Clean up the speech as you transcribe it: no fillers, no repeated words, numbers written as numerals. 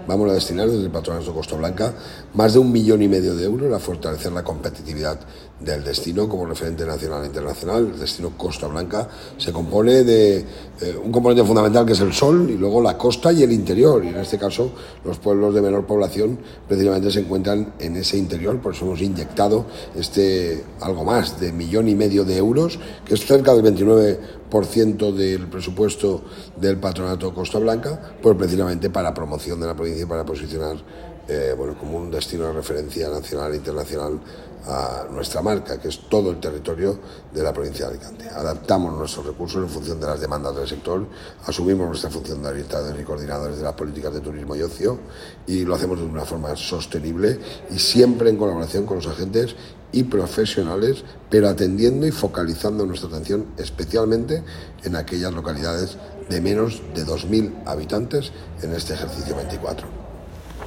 vamos a destinar desde el Patronato Costa Blanca más de 1,5 millones de euros a fortalecer la competitividad del destino como referente nacional e internacional. El destino Costa Blanca se compone de un componente fundamental que es el sol y luego la costa y el interior, y en este caso los pueblos de menor población precisamente se encuentran en ese interior. Por eso hemos inyectado algo más de 1,5 millones de euros, que es cerca del 29% del presupuesto del Patronato Costa Blanca, pues precisamente para promoción de la provincia y para posicionar como un destino de referencia nacional e internacional a nuestra marca, que es todo el territorio de la provincia de Alicante. Adaptamos nuestros recursos en función de las demandas del sector, asumimos nuestra función de orientadores y coordinadores de las políticas de turismo y ocio, y lo hacemos de una forma sostenible y siempre en colaboración con los agentes y profesionales, pero atendiendo y focalizando nuestra atención especialmente en aquellas localidades de menos de 2.000 habitantes en este ejercicio 24.